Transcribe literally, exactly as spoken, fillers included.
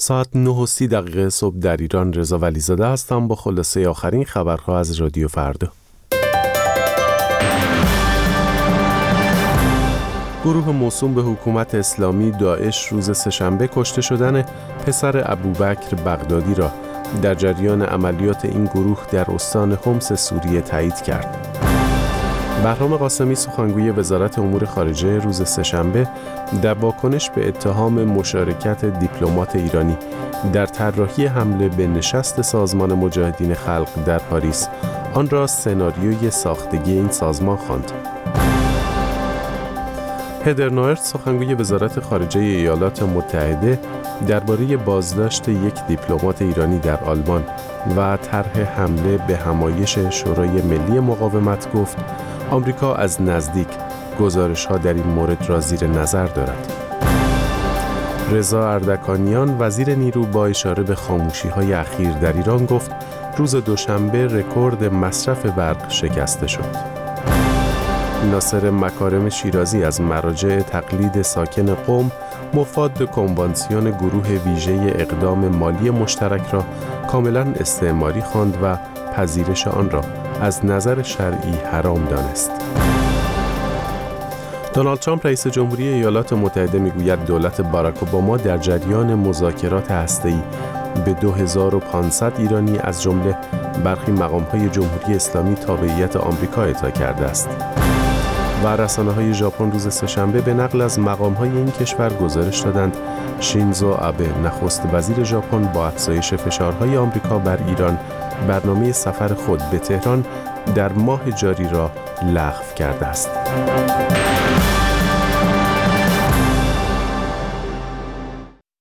ساعت نه و سی دقیقه صبح در ایران. رضا ولیزاده هستم با خلاصه آخرین خبرها از رادیو فردا. گروه موسوم به حکومت اسلامی داعش روز سه‌شنبه کشته شدن پسر ابوبکر بغدادی را در جریان عملیات این گروه در استان حمص سوریه تایید کرد. بهرام قاسمی سخنگوی وزارت امور خارجه روز سه‌شنبه در واکنش به اتهام مشارکت دیپلمات ایرانی در طراحی حمله به نشست سازمان مجاهدین خلق در پاریس آن را سناریوی ساختگی این سازمان خواند. هدر نوئرت سخنگوی وزارت خارجه ایالات متحده درباره بازداشت یک دیپلمات ایرانی در آلمان و طرح حمله به همایش شورای ملی مقاومت گفت آمریکا از نزدیک گزارش‌ها در این مورد را زیر نظر دارد. رضا اردکانیان وزیر نیرو با اشاره به خاموشی‌های اخیر در ایران گفت روز دوشنبه رکورد مصرف برق شکسته شد. ناصر مکارم شیرازی از مراجع تقلید ساکن قم مفاد کنوانسیون گروه ویژه اقدام مالی مشترک را کاملا استعماری خواند و پذیرش آن را از نظر شرعی حرام دانست. دونالد ترامپ رئیس جمهوری ایالات متحده میگوید دولت باراک اوباما در جریان مذاکرات هسته‌ای به دو هزار و پانصد ایرانی از جمله برخی مقام‌های جمهوری اسلامی تابعیت آمریکا اعطا کرده است. و رسانه‌های ژاپن روز سه‌شنبه به نقل از مقام‌های این کشور گزارش دادند شینزو آبه نخست وزیر ژاپن با افزایش فشارهای آمریکا بر ایران برنامه سفر خود به تهران در ماه جاری را لغو کرده است.